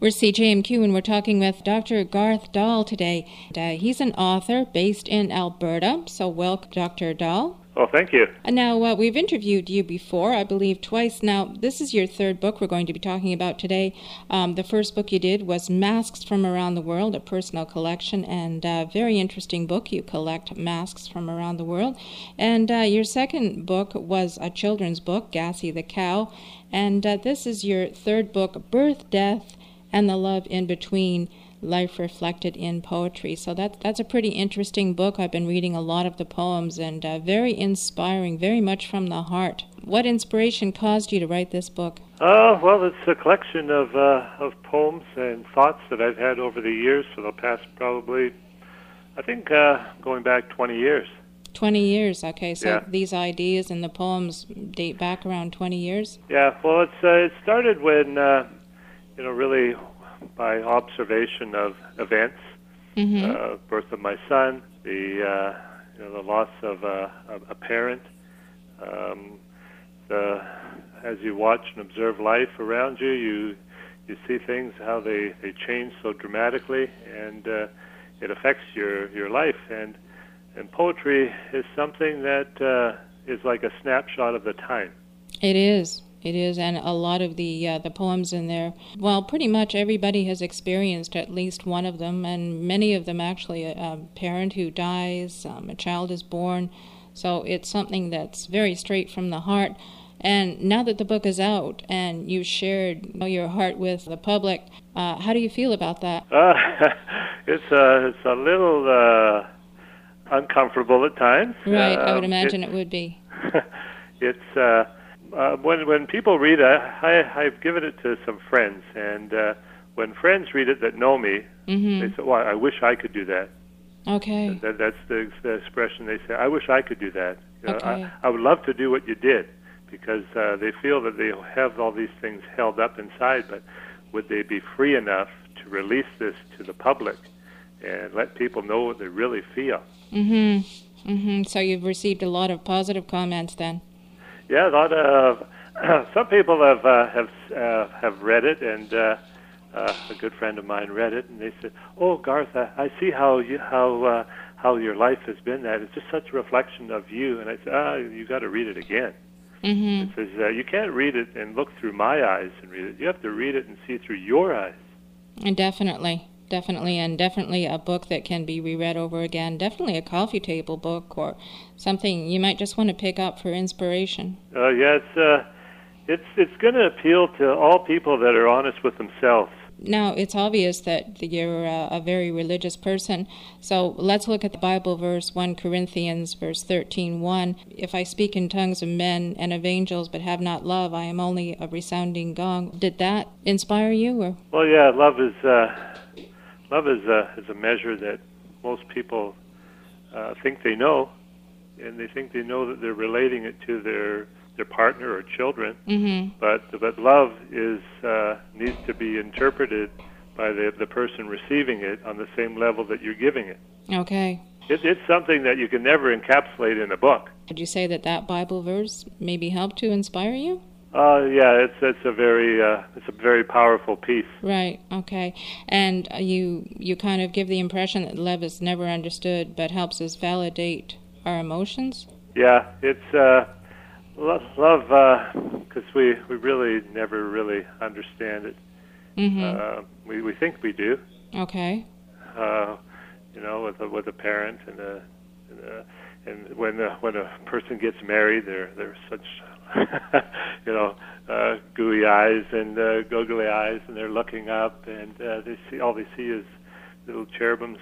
We're CJMQ, and we're talking with Dr. Garth Dahl today. He's an author based in Alberta, so welcome, Dr. Dahl. Oh, thank you. And now, we've interviewed you before, I believe twice. Now, this is your third book we're going to be talking about today. The first book you did was Masks from Around the World, a personal collection, and a very interesting book. You collect masks from around the world. And your second book was a children's book, Gassy the Cow. And this is your third book, Birth, Death, and the Love in Between, Life Reflected in Poetry. So that's a pretty interesting book. I've been reading a lot of the poems, and very inspiring, very much from the heart. What inspiration caused you to write this book? Well, it's a collection of poems and thoughts that I've had over the years for the past probably, I think, going back 20 years. 20 years, okay. So yeah. These ideas and the poems date back around 20 years? Yeah, well, it started when, really by observation of events, birth of my son, the loss of a parent. As you watch and observe life around you, you see things how they change so dramatically, and it affects your life. And poetry is something that is like a snapshot of the time. It is, and a lot of the poems in there, well, pretty much everybody has experienced at least one of them, and many of them actually a parent who dies, a child is born, so it's something that's very straight from the heart. And now that the book is out and you shared your heart with the public, how do you feel about that? It's a little uncomfortable at times. Right, I would imagine it would be. It's when people read it, I've given it to some friends, and when friends read it that know me, they say, "Well, I wish I could do that." Okay. That's the expression they say. I wish I could do that. Okay. I would love to do what you did, because they feel that they have all these things held up inside, but would they be free enough to release this to the public and let people know what they really feel? So you've received a lot of positive comments then? Yeah, a lot of some people have read it, and a good friend of mine read it, and they said, "Oh, Garth, I see how your life has been. That it's just such a reflection of you." And I said, "You got to read it again." It says you can't read it and look through my eyes and read it. You have to read it and see through your eyes. And definitely a book that can be reread over again. Definitely a coffee table book or something you might just want to pick up for inspiration. Yeah, it's going to appeal to all people that are honest with themselves. Now, it's obvious that you're a very religious person, so let's look at the Bible verse, 1 Corinthians, verse 13:1. If I speak in tongues of men and of angels but have not love, I am only a resounding gong. Did that inspire you? Or? Well, yeah, love is a measure that most people think they know, and they think they know that they're relating it to their partner or children. But love needs to be interpreted by the person receiving it on the same level that you're giving it. Okay. It's something that you can never encapsulate in a book. Would you say that Bible verse maybe helped to inspire you? Yeah, it's a very powerful piece. Right. Okay. And you kind of give the impression that love is never understood, but helps us validate our emotions. Yeah, it's love, because we really never really understand it. We think we do. Okay. With a parent and when a person gets married, they're such gooey eyes and googly eyes, and they're looking up, and they see is little cherubims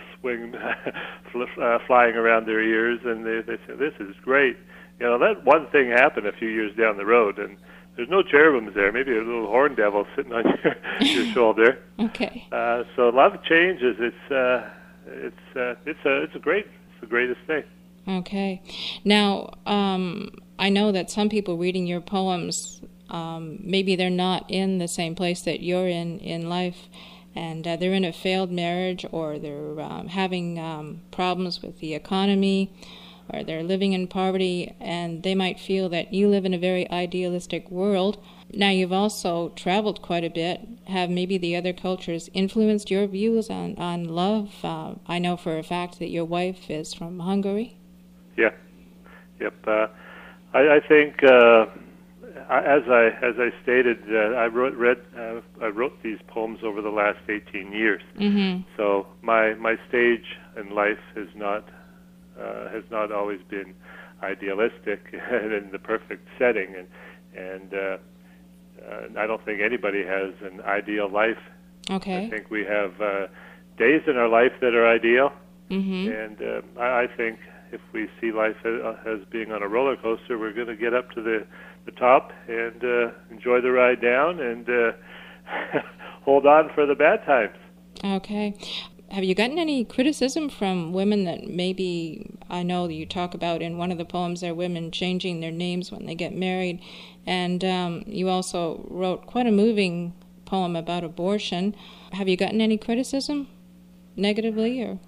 flying around their ears, and they say, "This is great." That one thing happened a few years down the road, and there's no cherubims there. Maybe a little horn devil sitting on your shoulder. Okay. So love changes. It's the greatest thing. Okay. Now, I know that some people reading your poems, maybe they're not in the same place that you're in life, and they're in a failed marriage, or they're having problems with the economy, or they're living in poverty, and they might feel that you live in a very idealistic world, Now, you've also traveled quite a bit. Have maybe the other cultures influenced your views on love? I know for a fact that your wife is from Hungary. Yeah. Yep. I think, as I stated, I wrote these poems over the last 18 years. Mm-hmm. So my stage in life has not always been idealistic and in the perfect setting, and I don't think anybody has an ideal life. Okay. I think we have days in our life that are ideal, Mm-hmm. and I think if we see life as being on a roller coaster, we're going to get up to the top and enjoy the ride down and hold on for the bad times. Okay. Have you gotten any criticism from women that maybe, I know you talk about in one of the poems, are women changing their names when they get married, and you also wrote quite a moving poem about abortion. Have you gotten any criticism, negatively, or?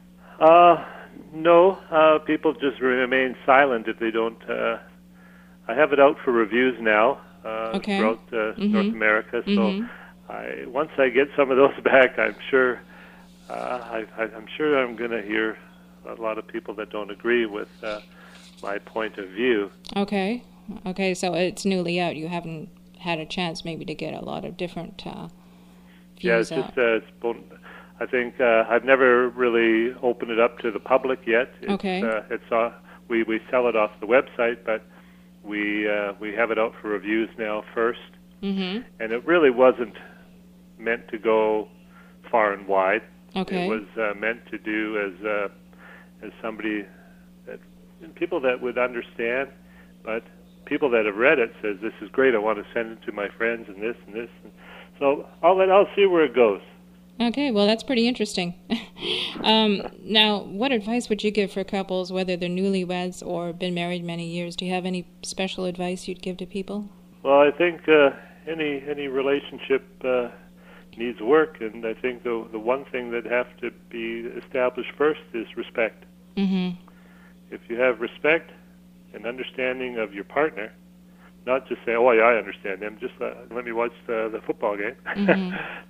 No, people just remain silent if they don't. I have it out for reviews now Okay. throughout Mm-hmm. North America, so Mm-hmm. once I get some of those back, I'm sure I'm sure I'm going to hear a lot of people that don't agree with my point of view. Okay. Okay, so it's newly out. You haven't had a chance maybe to get a lot of different Yeah, views it's out. just I think I've never really opened it up to the public yet. Okay. We sell it off the website, but we have it out for reviews now first, Mm-hmm. and it really wasn't meant to go far and wide. Okay. It was meant to do as somebody that people that would understand, but people that have read it says this is great. I want to send it to my friends and this and this. And so I'll see where it goes. Okay, well, that's pretty interesting. Now, what advice would you give for couples, whether they're newlyweds or been married many years? Do you have any special advice you'd give to people? Well, I think any relationship needs work, and I think the one thing that has to be established first is respect. Mm-hmm. If you have respect and understanding of your partner, not just say, "Oh, yeah, I understand them," just let me watch the football game. Mm-hmm.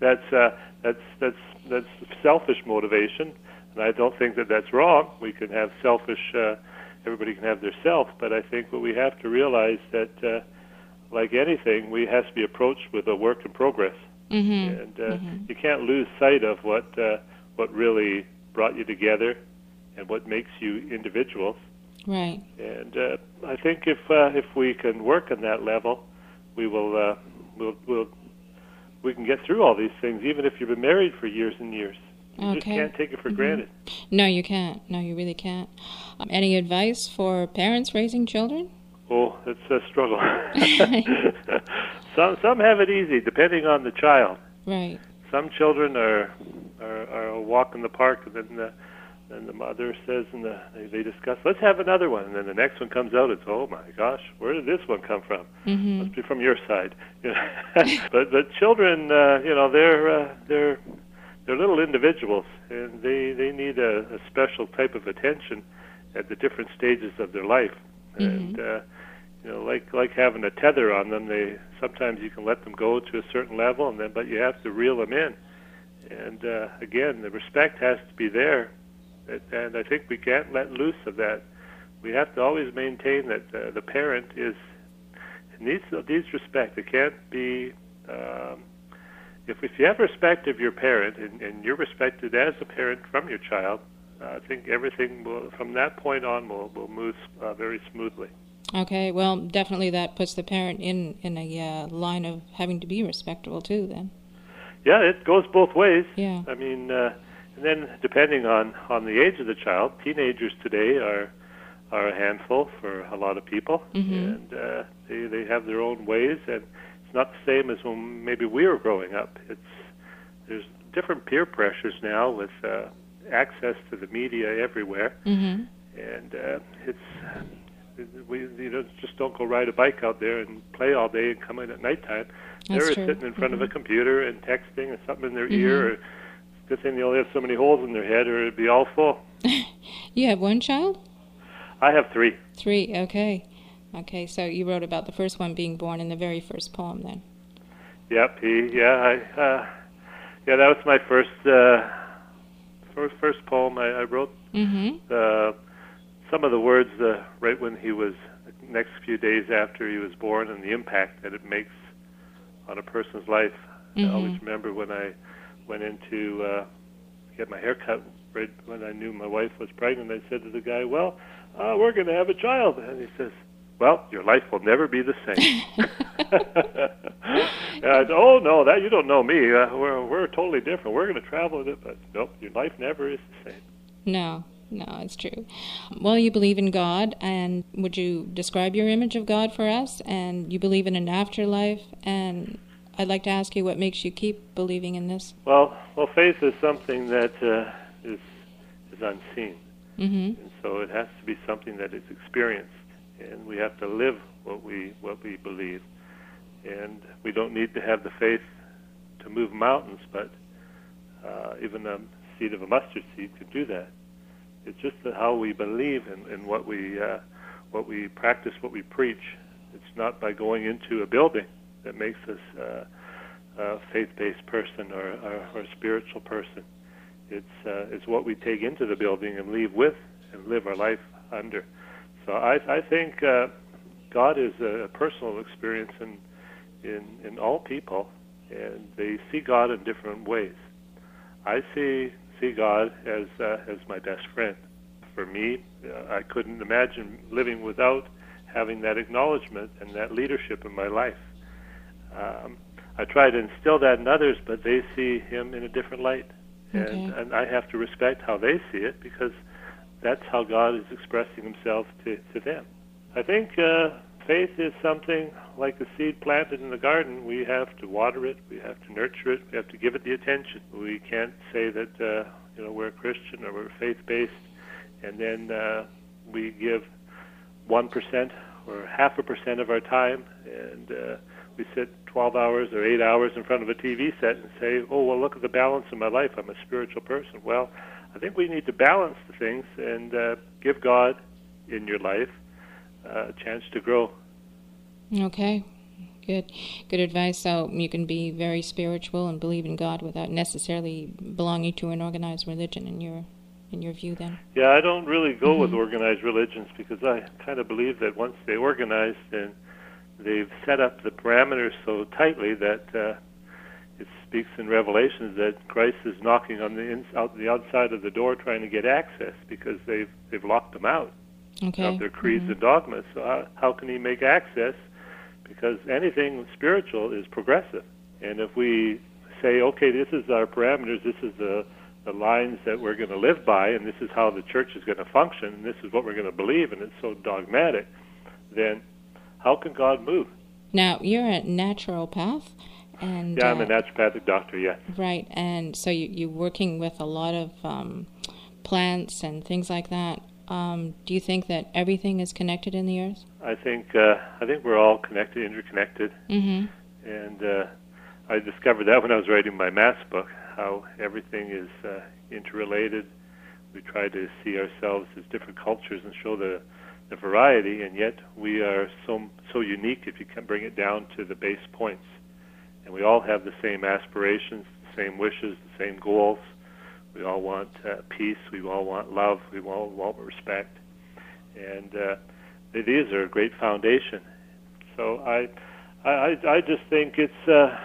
That's selfish motivation, and I don't think that that's wrong. We can have selfish. Everybody can have their self, but I think what we have to realize that, like anything, we have to be approached with a work in progress. Mm-hmm. And you can't lose sight of what really brought you together and what makes you individuals. Right. And I think if we can work on that level, we will we can get through all these things, even if you've been married for years and years. You just can't take it for granted. No, you can't. No, you really can't. Any advice for parents raising children? Oh, it's a struggle. Some have it easy, depending on the child. Right. Some children are a walk in the park, and then the mother says, and they discuss, let's have another one, and then the next one comes out. It's, oh my gosh, where did this one come from? Mm-hmm. Must be from your side. But children, they're little individuals, and they need a special type of attention at the different stages of their life. Mm-hmm. And like having a tether on them, sometimes you can let them go to a certain level, but you have to reel them in. And again, the respect has to be there, and I think we can't let loose of that. We have to always maintain that the parent needs respect. It can't be if you have respect of your parent and you're respected as a parent from your child. I think everything will, from that point on, will move very smoothly. Okay, well, definitely that puts the parent in a line of having to be respectable too, then. Yeah, it goes both ways. Yeah. I mean, and then depending on the age of the child, teenagers today are a handful for a lot of people, Mm-hmm. and they have their own ways, and it's not the same as when maybe we were growing up. There's different peer pressures now with access to the media everywhere, Mm-hmm. and we just don't go ride a bike out there and play all day and come in at nighttime. That's They're true. sitting in front of a computer and texting and something in their Mm-hmm. ear. Or good thing they only have so many holes in their head, or it'd be all full. You have one child? I have 3. 3, okay. Okay, so you wrote about the first one being born in the very first poem then. Yep. That was my first poem I wrote. Mm-hmm. Some of the words right when he was, next few days after he was born, and the impact that it makes on a person's life. I always remember when I went in to get my hair cut, right when I knew my wife was pregnant, I said to the guy, well, we're going to have a child. And he says, well, your life will never be the same. And I said, oh, no, that you don't know me. We're totally different. We're going to travel with it, but nope, your life never is the same. No, it's true. Well, you believe in God, and would you describe your image of God for us? And you believe in an afterlife, and I'd like to ask you what makes you keep believing in this. Well, faith is something that is unseen, Mm-hmm. and so it has to be something that is experienced, and we have to live what we believe. And we don't need to have the faith to move mountains, but even a seed of a mustard seed can do that. It's just that how we believe in what we practice, what we preach. It's not by going into a building that makes us a faith-based person or a spiritual person. It's what we take into the building and leave with and live our life under. So I think God is a personal experience in all people, and they see God in different ways. I see God as my best friend. For me, I couldn't imagine living without having that acknowledgement and that leadership in my life. I try to instill that in others, but they see Him in a different light, and I have to respect how they see it, because that's how God is expressing Himself to them. I think faith is something like the seed planted in the garden. We have to water it, we have to nurture it, we have to give it the attention. We can't say that we're a Christian or we're faith-based, and then we give 1% or 0.5% of our time, and we sit 12 hours or 8 hours in front of a TV set and say, oh, well, look at the balance of my life. I'm a spiritual person. Well, I think we need to balance the things and give God in your life a chance to grow. Okay, good advice. So you can be very spiritual and believe in God without necessarily belonging to an organized religion in your view then? Yeah, I don't really go with organized religions, because I kind of believe that once they organize, then they've set up the parameters so tightly that it speaks in Revelations that Christ is knocking on the outside of the door trying to get access, because they've locked them out of their creeds and dogmas. So how can He make access? Because anything spiritual is progressive. And if we say, okay, this is our parameters, this is the lines that we're going to live by, and this is how the church is going to function, and this is what we're going to believe, and it's so dogmatic, then how can God move? Now, you're a naturopath. And, I'm a naturopathic doctor, yes. Right, and so you're working with a lot of plants and things like that. Do you think that everything is connected in the earth? I think we're all connected, interconnected. Mm-hmm. And I discovered that when I was writing my Mass book, how everything is interrelated. We try to see ourselves as different cultures and show the variety, and yet we are so unique if you can bring it down to the base points. And we all have the same aspirations, the same wishes, the same goals. We all want peace. We all want love. We all want respect. And these are a great foundation. So I just think it's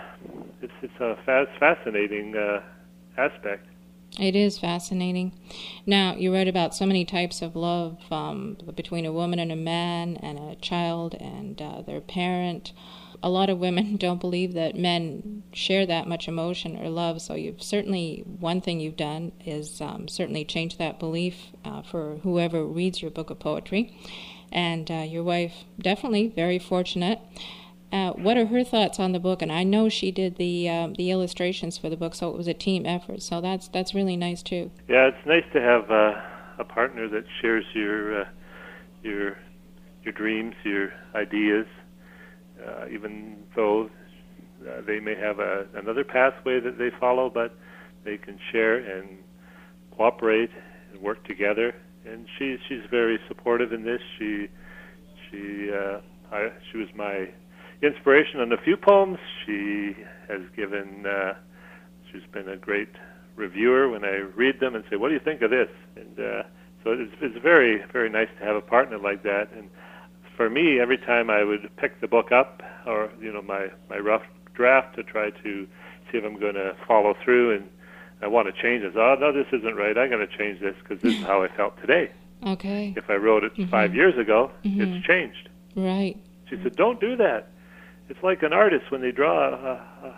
a fascinating aspect. It is fascinating. Now, you wrote about so many types of love between a woman and a man and a child and their parent. A lot of women don't believe that men share that much emotion or love, so one thing you've done is certainly change that belief for whoever reads your book of poetry. And your wife, definitely very fortunate. What are her thoughts on the book? And I know she did the illustrations for the book, so it was a team effort. So that's really nice too. Yeah, it's nice to have a partner that shares your dreams, your ideas, even though they may have another pathway that they follow, but they can share and cooperate and work together. And she's very supportive in this. She was my inspiration on a few poems. She has given. She's been a great reviewer when I read them and say, "What do you think of this?" And so it's very, very nice to have a partner like that. And for me, every time I would pick the book up, or my rough draft, to try to see if I'm going to follow through, and I want to change this. Oh no, this isn't right. I'm going to change this because this is how I felt today. Okay. If I wrote it 5 years ago, it's changed. Right. She said, "Don't do that. It's like an artist when they draw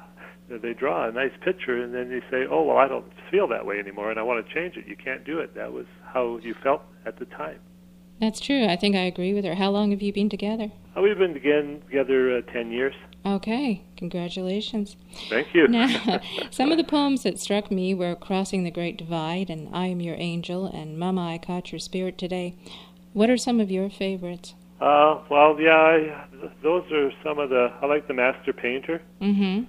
a nice picture, and then they say, 'Oh well, I don't feel that way anymore, and I want to change it.' You can't do it. That was how you felt at the time." That's true. I think I agree with her. How long have you been together? We've been together 10 years. Okay. Congratulations. Thank you. Now, some of the poems that struck me were Crossing the Great Divide and I Am Your Angel and Mama, I Caught Your Spirit Today. What are some of your favorites? Well, yeah, those are some of I like The Master Painter. Mm-hmm.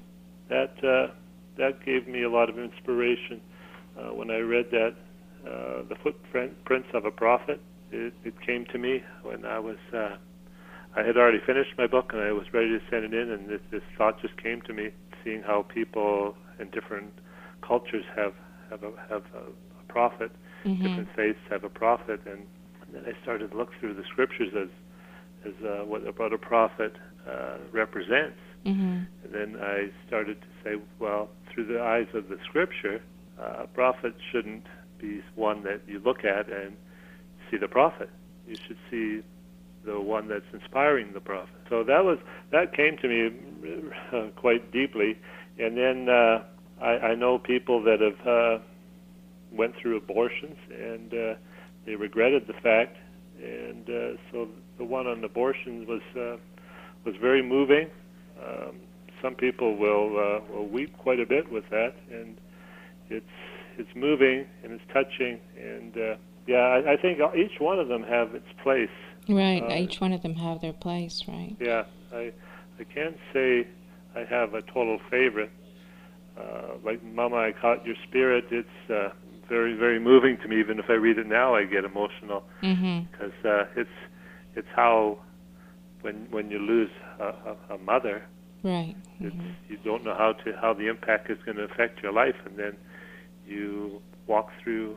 That gave me a lot of inspiration when I read that. The Footprints of a Prophet. It came to me when I had already finished my book and I was ready to send it in, and this thought just came to me, seeing how people in different cultures have a prophet, different faiths have a prophet, and then I started to look through the scriptures as what a prophet represents. And then I started to say, well, through the eyes of the scripture, a prophet shouldn't be one that you look at and see the prophet. You should see the one that's inspiring the prophet. So that came to me quite deeply. And then I know people that have went through abortions, and they regretted the fact. And so the one on abortion was very moving. Some people will weep quite a bit with that, and it's moving and it's touching. And I think each one of them have its place. Right, each one of them have their place, right? Yeah, I can't say I have a total favorite. Like Mama, I Caught Your Spirit, it's very, very moving to me. Even if I read it now, I get emotional, because it's how when you lose a mother, right? You don't know how the impact is going to affect your life, and then you walk through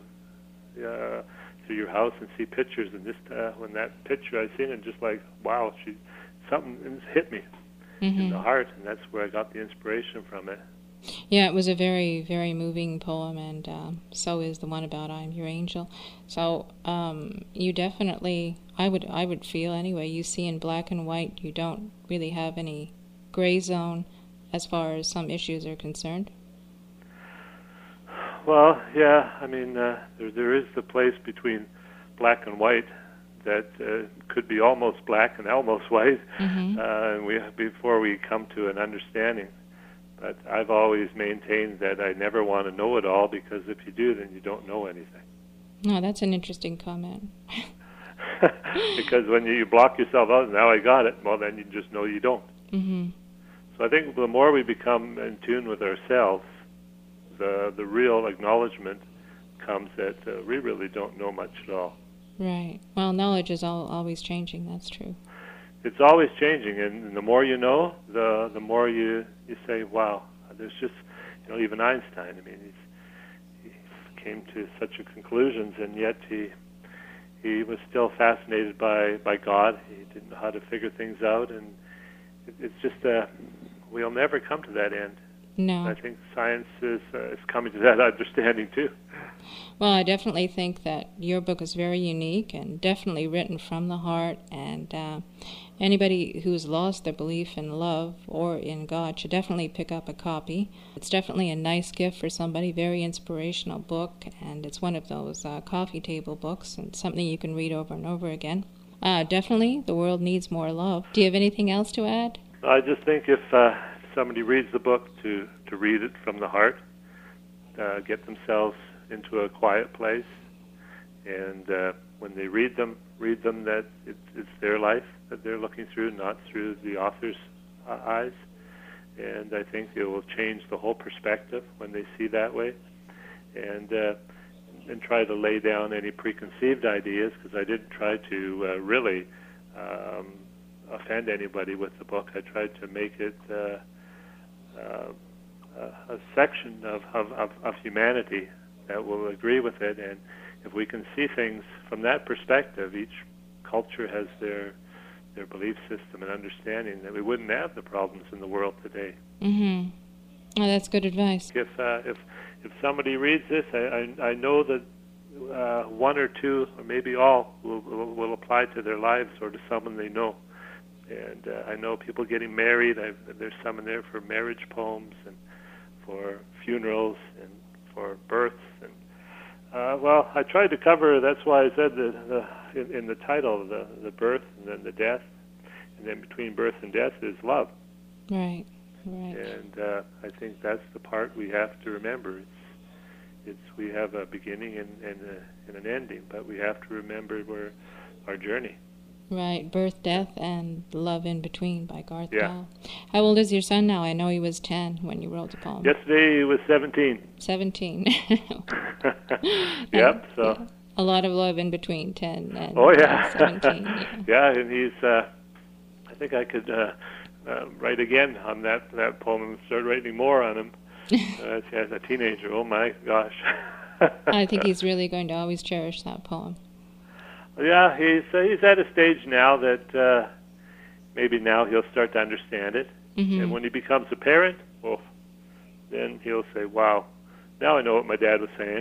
your house and see pictures, and when that picture I seen, and just like, wow, something hit me in the heart, and that's where I got the inspiration from it. Yeah, it was a very, very moving poem, and so is the one about I'm Your Angel. So you definitely, I would feel anyway, you see in black and white, you don't really have any gray zone as far as some issues are concerned. Well, yeah, I mean, there is the place between black and white that could be almost black and almost white, and before we come to an understanding. But I've always maintained that I never want to know it all, because if you do, then you don't know anything. No, that's an interesting comment. Because when you block yourself out, now I got it, well, then you just know you don't. So I think the more we become in tune with ourselves, the real acknowledgement comes that we really don't know much at all. Right. Well, knowledge is always changing, that's true. It's always changing, and the more you know, the more you say, wow, there's just, even Einstein, I mean, he came to such a conclusions, and yet he was still fascinated by God. He didn't know how to figure things out, and it's just we'll never come to that end. No. I think science is coming to that understanding too. Well, I definitely think that your book is very unique and definitely written from the heart, and anybody who's lost their belief in love or in God should definitely pick up a copy. It's definitely a nice gift for somebody, very inspirational book, and it's one of those coffee table books and something you can read over and over again. Definitely, the world needs more love. Do you have anything else to add? I just think if somebody reads the book to read it from the heart, get themselves into a quiet place, and when they read them that it's their life that they're looking through, not through the author's eyes. And I think it will change the whole perspective when they see that way, and try to lay down any preconceived ideas, because I did try to really offend anybody with the book. I tried to make it a section of humanity that will agree with it, and if we can see things from that perspective, each culture has their belief system and understanding, that we wouldn't have the problems in the world today. Mm-hmm. Oh, that's good advice. If somebody reads this, I know that one or two, or maybe all, will apply to their lives or to someone they know. And I know people getting married. There's some in there for marriage poems and for funerals and for births. And well, I tried to cover. That's why I said in the title, the birth and then the death, and then between birth and death is love. Right. Right. And I think that's the part we have to remember. It's we have a beginning and an ending, but we have to remember our journey. Right, Birth, Death, and Love in Between by Garth Yeah. Dahl. How old is your son now? I know he was 10 when you wrote the poem. Yesterday he was 17. 17. Yep, so. Yeah. A lot of love in between 10 and 17. Yeah. Yeah, and he's, I think I could write again on that poem and start writing more on him. As a teenager, oh my gosh. I think he's really going to always cherish that poem. Yeah, he's at a stage now that maybe now he'll start to understand it. Mm-hmm. And when he becomes a parent, well, then he'll say, wow, now I know what my dad was saying.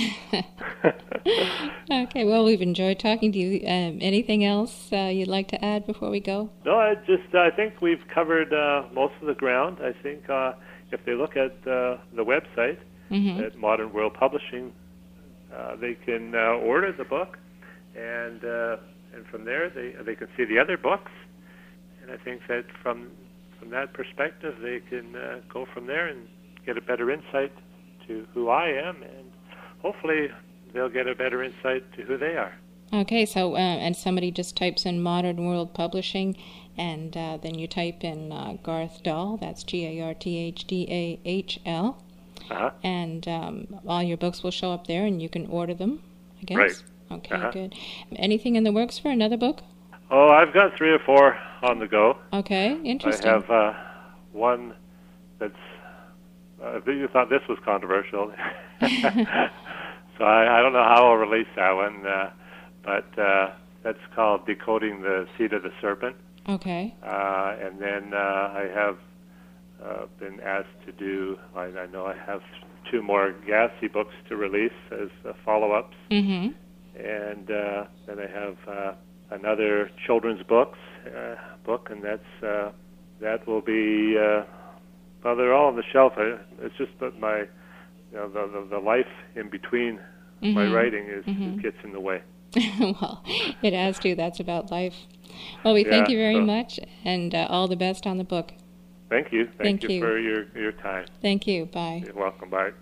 Okay, well, we've enjoyed talking to you. Anything else you'd like to add before we go? No, I think we've covered most of the ground. I think if they look at the website Mm-hmm. at Modern World Publishing, they can order the book. And from there, they can see the other books, and I think that from that perspective, they can go from there and get a better insight to who I am, and hopefully they'll get a better insight to who they are. Okay, so and somebody just types in Modern World Publishing, and then you type in Garth Dahl. That's GarthDahl, and all your books will show up there, and you can order them, I guess. Right. Okay, good. Anything in the works for another book? Oh, I've got 3 or 4 on the go. Okay, interesting. I have one that's, you thought this was controversial. So I don't know how I'll release that one, but that's called Decoding the Seed of the Serpent. Okay. And then I have been asked to do, I know I have 2 more Gassy books to release as follow-ups. Mm-hmm. And then I have another children's book, and that will be well, they're all on the shelf. It's just that my the life in between my writing it gets in the way. Well, it has to. That's about life. Well, we thank you very much, and all the best on the book. Thank you. Thank you for your time. Thank you. Bye. You're welcome. Bye.